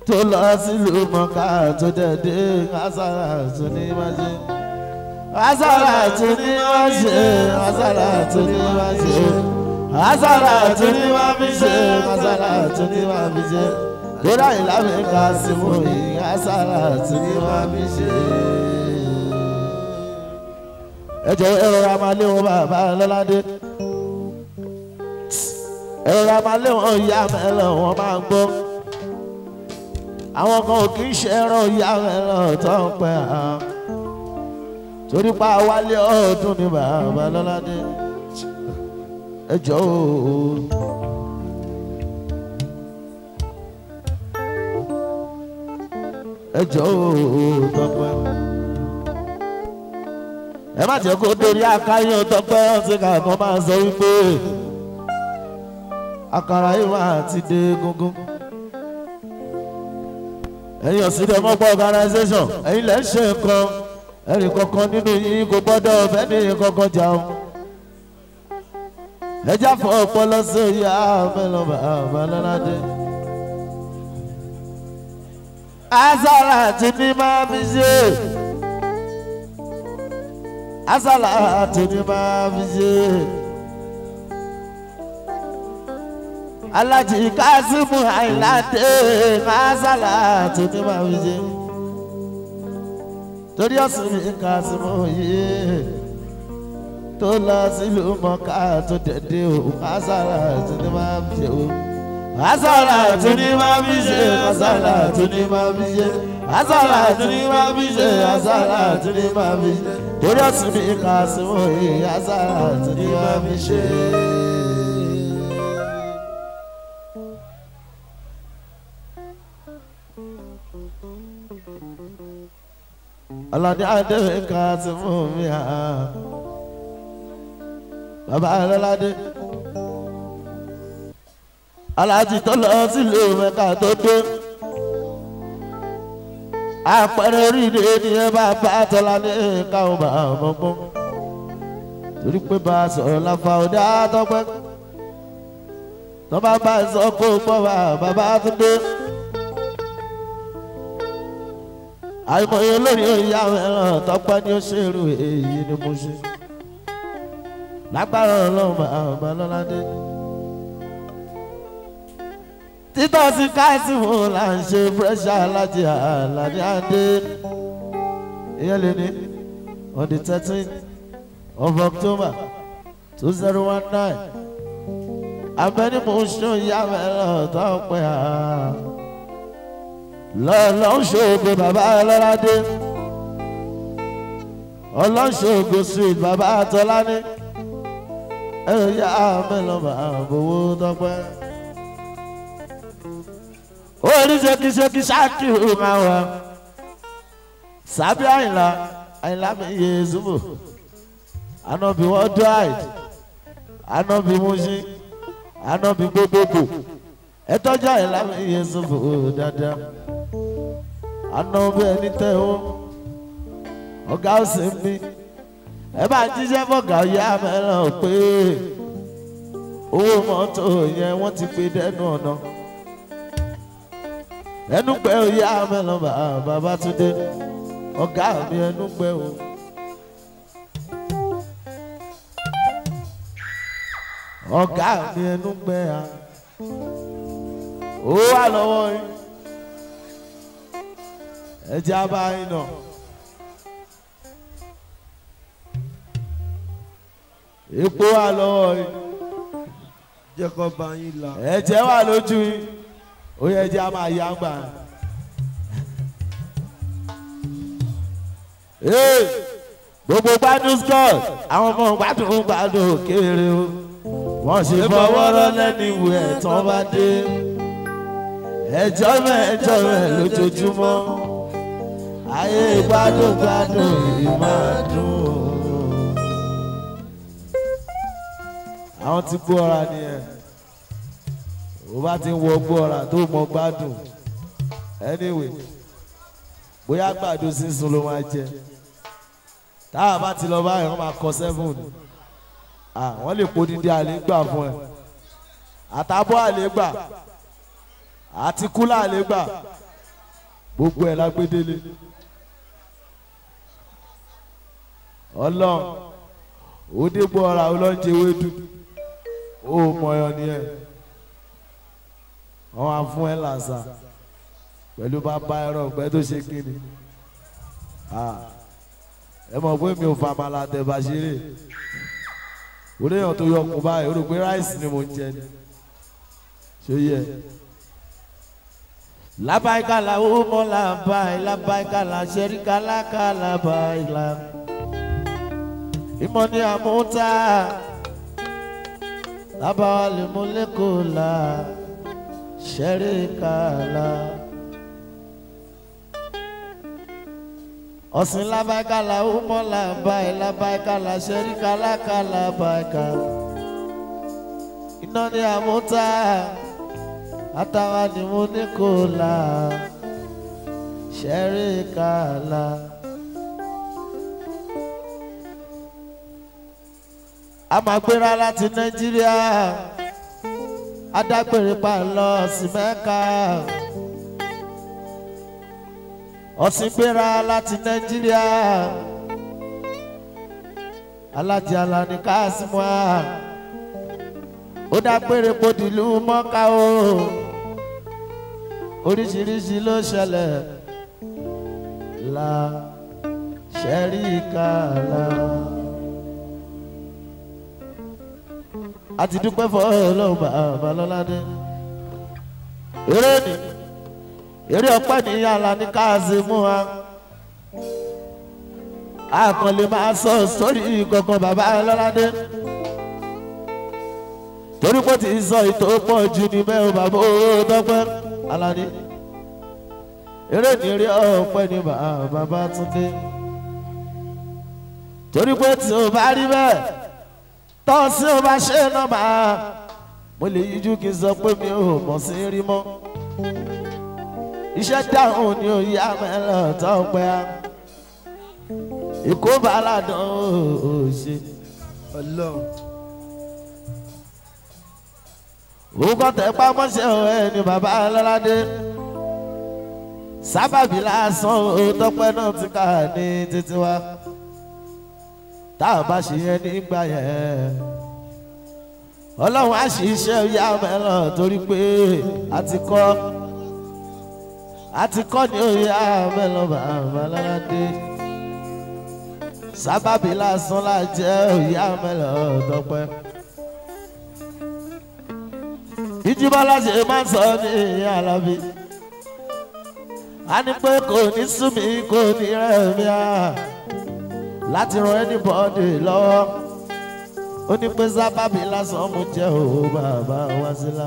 tó lọ sílùú Mọ́kà tó dẹ̀dé àsàlà tó ní má ṣe àsàlà tó ní má ṣe àsàlà tó ní má ṣe àsàlà tó ní má fi ṣe àsàlà tó ní má fi ṣe kódà ìlànà Kásímù yìí àsàlà tó ní má fi ṣe. ẹ jọ̀ọ́ ẹ rọra máa lé wọn bàbá lọ́ládé ẹ rọra máa lé wọn ìyá mẹ́lẹ̀ wọn máa gbọ́ àwọn kan ò kì í ṣe ẹran ìyá mẹ́lẹ̀ tó ń pẹ́ hàn torí pa wálé ọdún ní bàbá lọ́ládé ẹ jọ̀ọ́ ẹ jọ̀ọ́ Tọ́pẹ́ ẹ má jẹ́ kó dórí akáyọ̀ Tọ́pẹ́ ọtí kankan máa sọ wípé àkàrà yìí máa ti dé gógó ẹ̀yin ọ̀sìndẹ̀ mọ́pọ̀ organisation ẹ̀yin lẹ́ ń ṣe nǹkan ẹ̀rì kankan nínú yín kò gbọ́dọ̀ ọ̀fẹ́ ní kankan jà ó ẹjá fọ ọpọlọ sí ìyá mẹ́lọ bàbá lọ́ládé àsàlà tí ní máa fi ṣe àsàlà tí ní máa fi ṣe Aláàjì Kásímù Àyìnládé àsàlà tí ní máa fi ṣe torí ọ̀sìn mi Kásímù yìí tó lọ sílùú Mọ́kà tó dẹ̀dé o àsàlà tí ní máa fi ṣe o àsàlà tí ní máa fi ṣe àsàlà tí ní máa fi ṣe àsàlà tí ní máa fi ṣe àsàlà tí ní máa fi ṣe torí ọ̀sìn mi Kásímù yìí àsàlà tí ní máa fi ṣe. Aládé adé Kásímù mi hàn bàbá Lọ́ládé Aláàjì tó lọ sílùú Mẹ́kà tó dé àpẹẹrẹ oríire ni ẹ bá bá tọ́lá ní káwọn bá mọ́gbọ́n torí pé bá a sọ̀rọ̀ láfa ọ̀dà Tọ́pẹ́ tó bá bá a sọ kó gbọ́ bàbá tó dé. àìmọye olórí ìyá ẹran Tọ́pẹ́ ni ó ṣèrú èyí ni mo ṣe lágbára Ọlọ́run bàbá Lọ́ládé títọ́ sí Kásímù là ń ṣe fúrẹ́ṣà Aláàjì Àlàní Adé ìyẹn lè ní on the 13th of October 2019 abẹ́ni mo ṣe ìyá ẹran Tọ́pẹ́ lọ́lọ́ṣogbo bàbá Lọ́ládé ọlọ́ṣogbo street bàbá Tọ́lání ẹ̀rọ yá mẹ́lọ́mà àbòwò Tọ́pẹ́ orí ṣekíṣekí ṣáàkìrù máa wà sábẹ́ Àyìnlá mi yé zúbò Ànábì worldwide Ànábì Mushin Ànábì gbogbogbò ẹ tọ́jú Àyìnlá mi yé zúbò dáadáa Ànábì ẹni tẹ́ o ọ̀gá ọ̀sẹ̀ ń bí ẹ bá jíṣẹ́ fọ̀gá ọ̀yá mẹ́ràn pé owó mọ́tò yẹn wọ́n ti pè dẹ́nu ọ̀nà ẹnu pẹ́ ọ̀yá mẹ́ràn bàbá Túndé ọ̀gá mi ẹnu pẹ́ o. ọ̀gá mi ẹnu pẹ́ a ó wà lọ́wọ́ yìí ẹjẹ abáyín náà epo wà lọ́wọ́ yìí jẹ́ kó bá yín là ẹ̀jẹ̀ wà lójú yìí ó yẹ ẹjẹ a máa yá gbà gbogbo gbádùn scott àwọn ọmọ gbádùn kéré o wọ́n sì fọwọ́rọ́ lẹ́nu ìwé ẹ̀tàn bá dé ẹjọ́ mẹ́jọ rẹ̀ lójoojúmọ́ ayé gbádùn yìí máa dùn. àwọn tí gbọ́ ọ̀ra nìyẹn ó bá ti ń wọ gbọ́ ọ̀ra tó mọ gbádùn anyway bóyá gbàdo sísun ló máa jẹ táwa bá ti lọ báyìí wọ́n máa kọ 7 wọ́n lè po dídí àlégbà fún ẹ àtàbọ̀ àlégbà àti kúlà àlégbà gbogbo ẹ̀ lágbédélé ọlọ́run òdìgbò ọ̀rà ọlọ́njẹ wédú ó mọ̀ọ́yọ́ ni ẹ̀ wọ́n á fún ẹ làṣà pẹ̀lú bàbá ẹ̀rọ ọ̀gbẹ́ tó ṣe kíni ẹ mọ̀ pé mi ò fa màlà tẹ̀bà ṣeré oníyàn tó yọkùn báyìí ó rò pé ráìsì ni mo ń jẹ ni ṣé yẹ. Labaika la umo labai, labaika la sherika laka labaila. Imoni amuta, labali mulekula, sherika la. Osin labaika la umo labai, labaika la sherika laka labaika. Imoni amuta. Atawa ni mo ní kó la ṣẹ́ríkà la. A máa gbéra láti Nàìjíríà adágbére pa lọ sí Mẹ́kà. Ọ̀sìn gbéra láti Nàìjíríà Alájì Alani Kásímù ó dágbére podìlú Mọ́kà o. Oríṣiríṣi ló ṣẹlẹ̀ la ṣẹ́ríkà la. A ti dúpẹ́ fọ́ ọlọ́run bàbá lọ́ládé. Eré ọpẹ́ ní Alani Kásímù wa. A kàn lè máa sọ sórí gangan bàbá lọ́ládé. Torí pé ti sọ ìtò pọ̀ jù ní mẹ́rin bàbá ó dọ́pẹ́. Alani eré ní eré ọpẹ́ ní bàbá Túndé. Torí pé tí o bá rí bẹ́ẹ̀ tọ́ sí o bá ṣe nọ́mbà mo lè yíjú kí n sọ pé mi ò mọ̀ sí rí mọ́. Iṣẹ́ dáhùn ni ò yá mẹ́lọ̀ tó pẹ́ á. Ìkó bàálàdàn ò ṣe. Òkò tẹ pamọ́ṣẹ́ ẹ̀ ní bàbá Lọ́ládé. Sábàbí lásán òótọ́pẹ́ náà ti kà ní títí wá. Tá a bá ṣe yẹn nígbà yẹn Ọlọ́run á ṣe iṣẹ́ yá mẹ́lọ̀ torí pé a ti kọ́ ní òye mẹ́lọ̀ bàbá Lọ́ládé. Sábàbí lásán là jẹ́ òye mẹ́lọ̀ tọ́pẹ́. Ìjìbọ́lá ṣe máa ń sọ ní Alábí. A ní pé kò ní sú mi kò ní rẹ̀ mí láti ran anybody lọ́wọ́. Ó ní pé sábàbí lásán mo jẹ́ òwò bàbá wá sílá.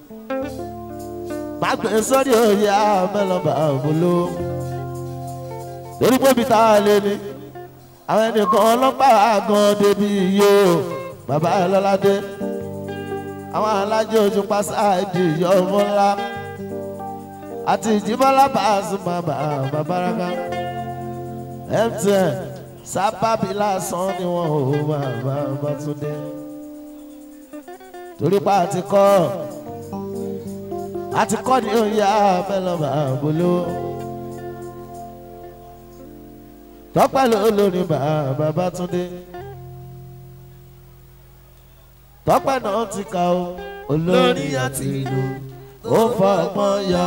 Má gbé sórí òye mẹ́lọ́bà òbóló. Torí pé bí táwa lé ní àwọn ẹnìkan ọlọ́pàá gan débi yó bàbá Lọ́ládé. Àwọn alájẹ ojú pásáàdì yọ ọmọ ńlá àti Ìjìbọ́lá Pasuma bàbá raka MTN sábàbí lásán ni wọn ò bàbá Túndé. Torí pa àti kọ́ ní òye mẹ́lọ́bà àbóló. Tọ́pẹ́ lórí bàbá Túndé. Tọ́pẹ́ náà ti kà ó olórí àti ìlú ó fọgbọ́n yọ.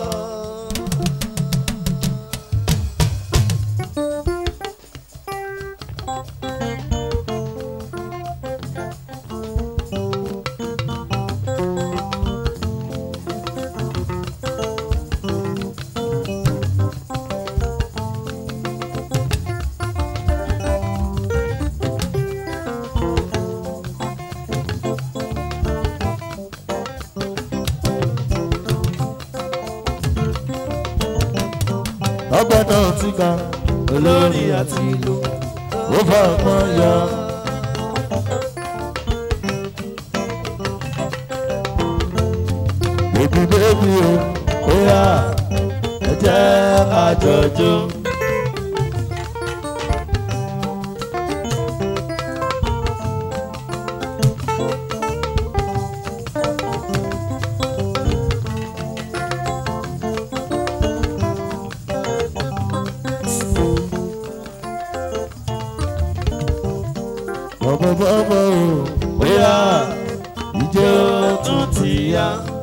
Ọgbọ́n náà ti ka olórí àti ìlú ó fọgbọ́n yọ. Bébí o yá ẹ jẹ́ ká jọjọ́. bọ̀bọ̀bọ̀bọ̀ bóyá ìjọ tún ti yá.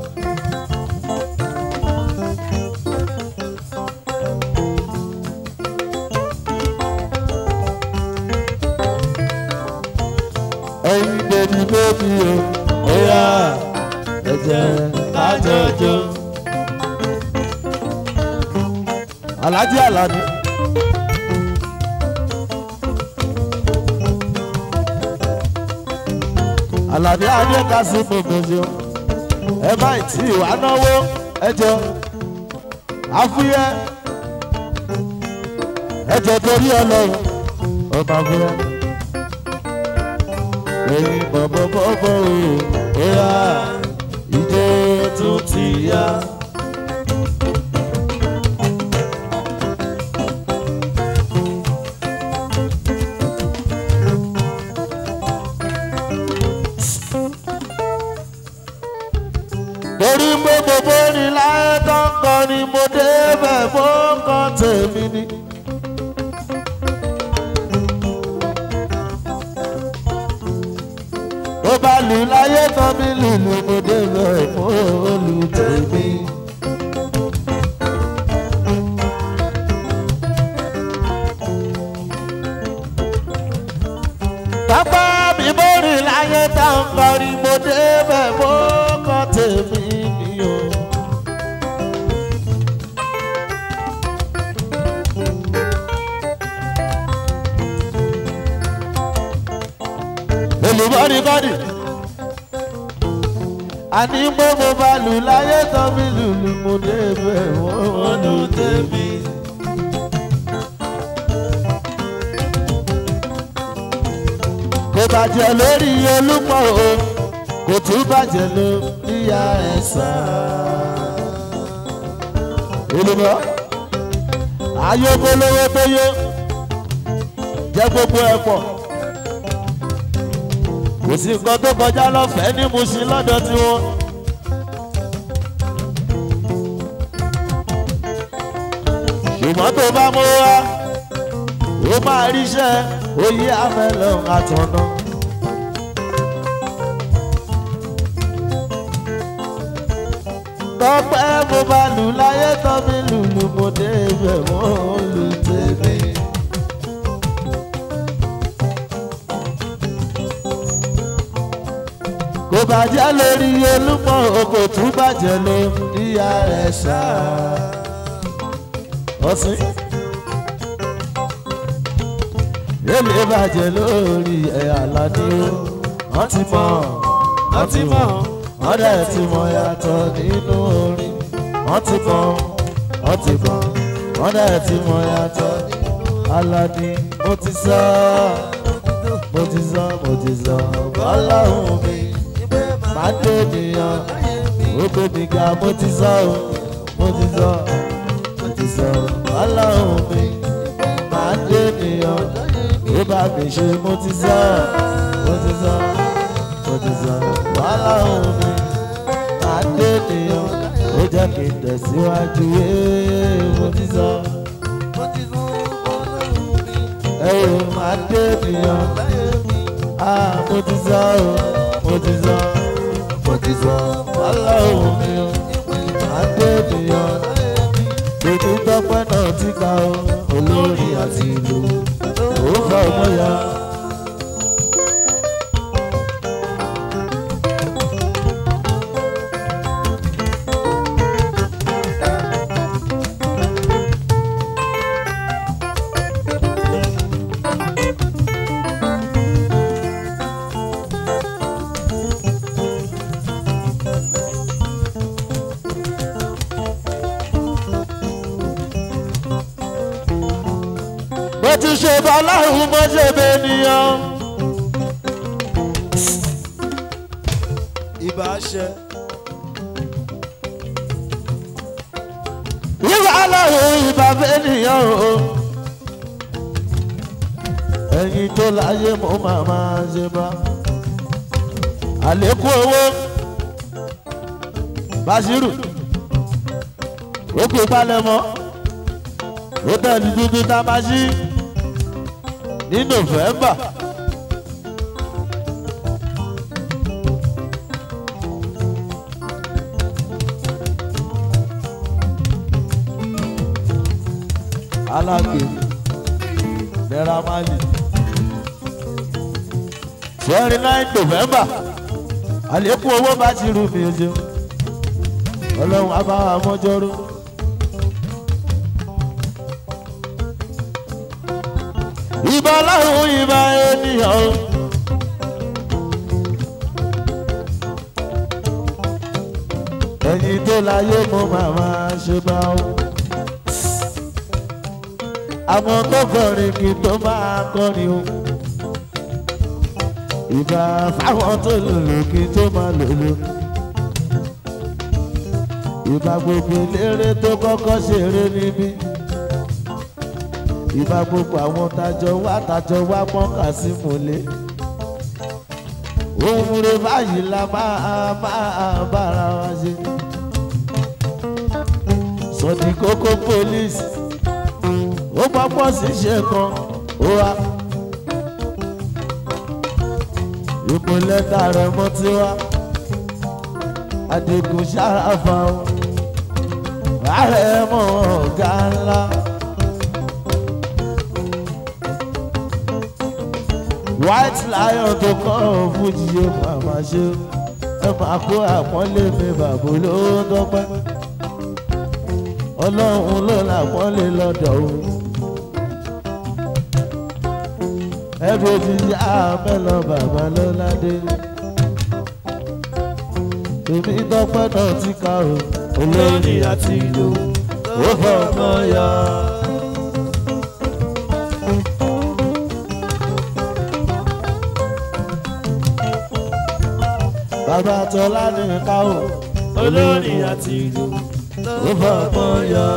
ẹyin bèbí bèbí o bóyá ẹ jẹ́ ká jọjọ. Alhaji Alani. Alani adé kasi gbogbo ṣe ẹ má tí ìwà náwó ẹjọ àfúyẹ́ ẹjọ torí Ọlọ́run ọba fúyẹ́ ẹyin bọ̀bọ̀bọ̀bọ̀ o yá ìjọ tún ti yá. torí gbogbo ní láyé tó ń kọ́ ni mo débẹ̀ mo kọ́ tèmi ni. tó bá lù láyé tó mi lùlù mo débẹ̀ mo lù tèmi. bàbá mi mo rí láyé tó ń kọ́ ni mo débẹ̀ mo kọ́ tèmi. olùbọ́ni kọ́ni àní pé mo bá lù láyé tán mi lùlù mo débẹ̀ wọ́n lù tèmi. kò bàjẹ́ lórí Olúmọ o kò tún bàjẹ́ lórí Ẹ̀sà. olùbọ́ ayókòlówó tó yó jẹ́ gbogbo ẹ̀ pọ̀. kò sí nǹkan tó kọjá lọ́fẹ̀ẹ́ ní Mùṣín lọ́dọ̀ tiwọn. ṣùgbọ́n tó bá mú wá ó máa ríṣẹ́ oyè àmẹ́lẹ̀ àtọ̀nà. tọ́pẹ́ mo bá lù láyé tán mi lùlù mo débẹ̀ wọ́n lù tèmi. kò bàjẹ́ lórí Olúmọ kò tún bàjẹ́ lórí Ẹ̀sà. ọ̀sìn èlé bàjẹ́ lórí Àlàní o wọ́n ti mọ̀ wọ́n dẹ̀ ti mọ̀ yàtọ̀ nínú orin wọ́n ti mọ̀ wọ́n dẹ̀ ti mọ̀ yàtọ̀ nínú Àlàní. mo ti sọ Ọlọ́run mi máa dé ènìyàn ó gbé mi ga. mo ti sọ Ọlọ́run mi máa dé ènìyàn ó bá mi ṣe. mo ti sọ Ọlọ́run mi máa dé ènìyàn ó jẹ́ kí n tẹ̀síwájú. mo ti sọ ẹ̀rọ máa dé ènìyàn. mo ti sọ Ọlọ́run mi o adé ènìyàn. ètò tọ́pẹ́ náà ti ka o olórí àti ìlú ó fà ọmọ ya. mo ti ṣe bọ́láhùn mo ṣe bẹ́nìyàn. ibà ṣe. ìwà aláwọ̀ ìbá bẹ́nìyàn o. ẹ̀yin tó láyé mo máa ṣe bá. àlékún owó Bàṣírù ó kú palẹ̀mọ́ ó tẹ̀lé tuntun tá a máa ṣí ní November alágbè Naira Marley 29 November àlékún owó bá ti rú mi ojú ọlọ́run abáwá mọ́jọ́rú. ìbà ọlọ́run ìbà ènìyàn o. ẹ̀yin tó láyé mo màmá ṣe bá o. àwọn tó kọrin kí tó máa kọrin o. ìbà fáwọn tó lòlò kí tó máa lòlò. ìbà gbogbo eléré tó kọ́kọ́ ṣeré níbí. ìbà gbogbo àwọn tájọ wá pọ́nkà sí mọ́lẹ̀. ohun rẹ̀ báyìí la máa bára wa ṣe. Sọ̀dí kókó police ó pápọ̀ sí ṣe kan ó wá. ipò lẹ́tà rẹ̀ mọ́ tí wá. Adigun Ṣàràfà o ààrẹ mọ̀ ọ̀gá ńlá. White Lion tó kọ́ fújì yóò máa ṣe ẹ máa kó àpọ́nlé mi bàbá olówó tọ́pẹ́. Ọlọ́run ló làpọ́nlé lọ́dọ̀ o. ẹbí ti yá mẹ́lọ bàbá lọ́ládé. èmi tọ́pẹ́ náà ti ká o. olórí àti ìlú ó fọmọ yọ. bàbá tọ́lá ní ká o. olórí àti ìlú ó fọmọ yọ.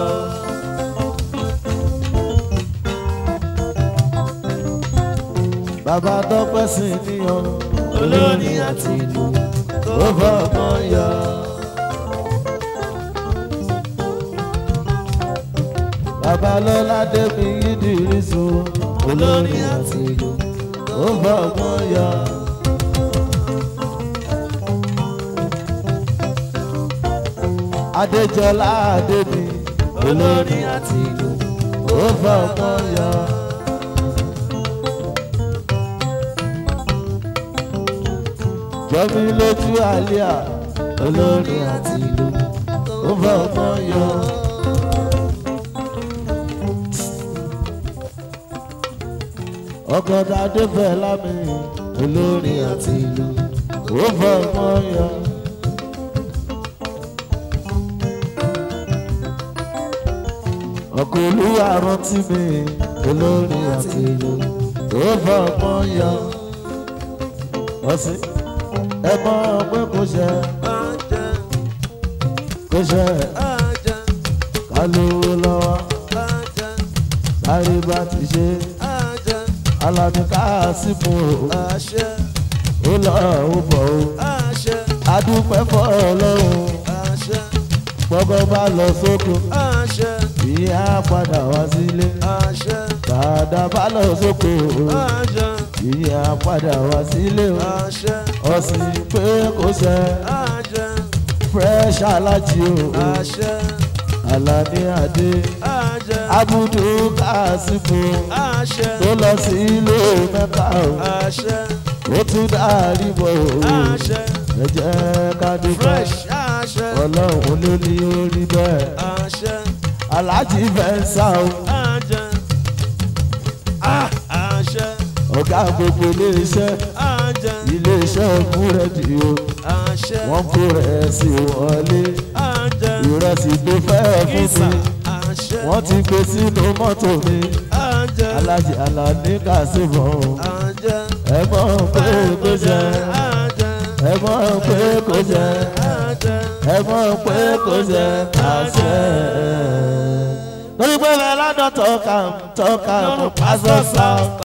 bàbá tọ́pẹ́ sí níyàn. olórí àti ìlú ó fọmọ yọ. bàbá lọ́ládé mi Ìdírísù. olórí àti ìlú ó fọmọ yọ. Adéjọlá Adébí. olórí àti ìlú ó fọmọ yọ. Jọmí lójú àlíà. olórí àti ìlú ó fọmọ yọ. ọkọ̀dá Adéfẹ́ lámì. olórí àti ìlú ó fọmọ yọ. ọkọ̀ olúwa rántí mi. olórí àti ìlú ó fọmọ yọ. ọ̀sìn ẹ mọ̀ pé kò ṣe ká lówó lọ́wọ́ kárí bá ti ṣe Alábí Kásímù ó lọ ó bọ̀ ó adúpẹ́ fọ́ Ọlọ́run gbọ́gbọ́ bá lọ sóko ìyá padà wá sílé bàdà bá lọ sóko ìyá padà wá sílé ọ̀sìn pé kò ṣe fresh alájí o Àlàní Adé Abudu Kásímù tó lọ sí ilé Mẹ́kà ó tún dárí bọ̀ ẹ jẹ́ ká dúpẹ́ Ọlọ́run ló ní orí bẹ́ẹ̀ Aláàjì Fẹ́ńsà o ọ̀gá gbogbo iléeṣẹ́ búrẹ́dì o wọ́n kó rẹ̀ sí wọlé ìrẹsì tó fẹ́ fún mi wọ́n ti gbé sínú mọ́tò mi Aláàjì Àlàní Kásímù ẹ mọ̀ pé kò jẹ́ ẹ mọ̀ pé kò jẹ́ ẹ mọ̀ pé kò jẹ́ àṣẹ. lórí pé bẹ́ẹ̀ lọ́dọ̀ tọ́ka mú pásọ̀ sáà.